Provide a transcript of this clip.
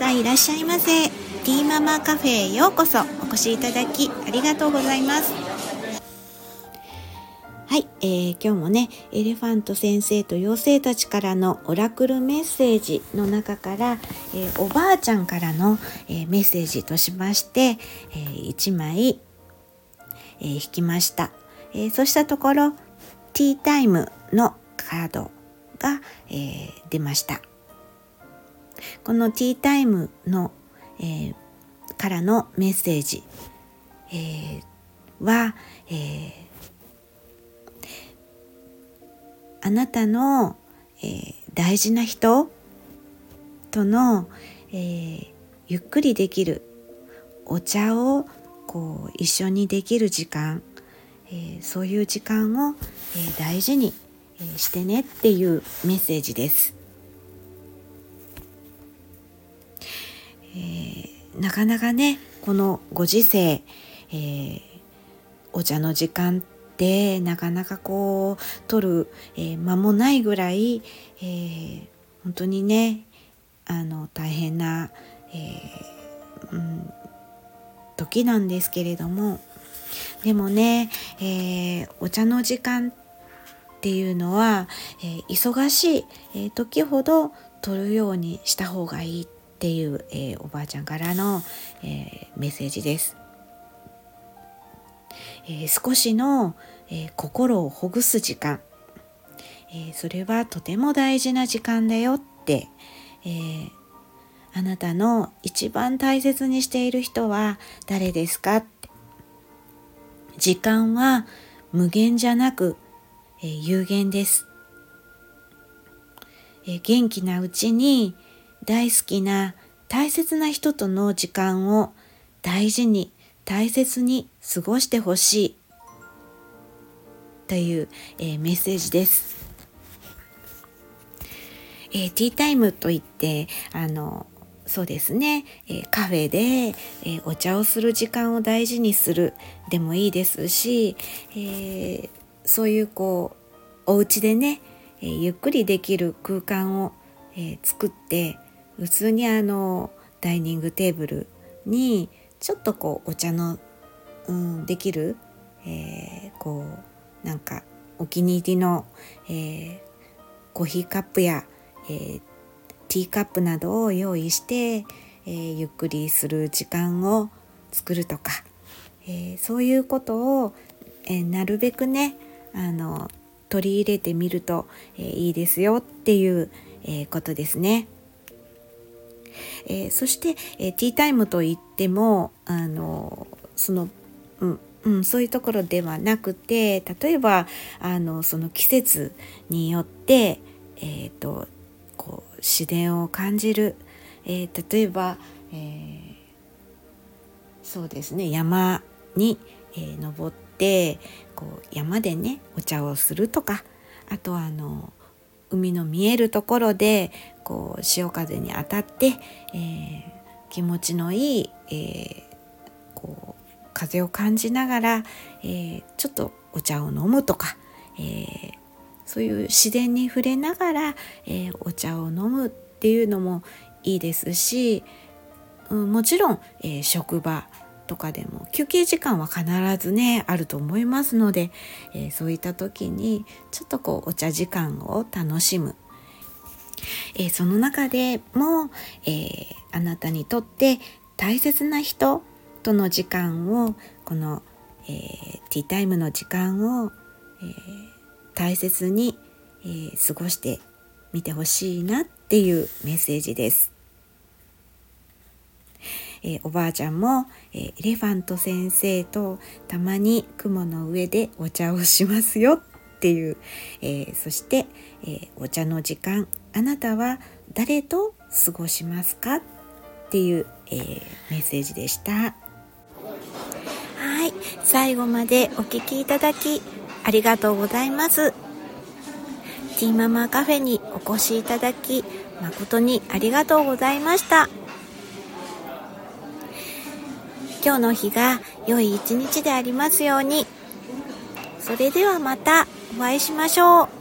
いらっしゃいませ。ティーママカフェへようこそお越しいただきありがとうございます。はい、今日もねエレファント先生と妖精たちからのオラクルメッセージの中から、おばあちゃんからの、メッセージとしまして、1枚、引きました。そうしたところティータイムのカードが、出ました。このティータイムの、からのメッセージ、は、あなたの、大事な人との、ゆっくりできるお茶をこう一緒にできる時間、そういう時間を、大事に、してねっていうメッセージです。なかなかねこのご時世、お茶の時間ってなかなかこう取る、間もないぐらい、本当にね大変な、時なんですけれども、でもね、お茶の時間っていうのは、忙しい、時ほど取るようにした方がいいっていう、おばあちゃんからの、メッセージです。少しの、心をほぐす時間、それはとても大事な時間だよって、あなたの一番大切にしている人は誰ですかって。時間は無限じゃなく、有限です。元気なうちに大好きな大切な人との時間を大事に大切に過ごしてほしいという、メッセージです。ティータイムといってそうですね、カフェで、お茶をする時間を大事にするでもいいですし、そういうこうお家でね、ゆっくりできる空間を、作って普通にダイニングテーブルにちょっとこうお茶の、できる、こうなんかお気に入りの、コーヒーカップや、ティーカップなどを用意して、ゆっくりする時間を作るとか、そういうことを、なるべくね取り入れてみると、いいですよっていう、ことですね。そして、ティータイムといってもそういうところではなくて、例えばその季節によって、こう自然を感じる、例えば、そうですね山に、登ってこう山でねお茶をするとか、あとは海の見えるところでこう潮風に当たって、気持ちのいい、こう風を感じながら、ちょっとお茶を飲むとか、そういう自然に触れながら、お茶を飲むっていうのもいいですし、もちろん、職場とかでも休憩時間は必ずねあると思いますので、そういった時にちょっとこうお茶時間を楽しむ、その中でも、あなたにとって大切な人との時間をこの、ティータイムの時間を、大切に、過ごしてみてほしいなっていうメッセージです。おばあちゃんも、エレファント先生とたまに雲の上でお茶をしますよっていう、そして、お茶の時間あなたは誰と過ごしますかっていう、メッセージでした。はい、最後までお聞きいただきありがとうございます。ティーママカフェにお越しいただき誠にありがとうございました。今日の日が良い一日でありますように。それではまたお会いしましょう。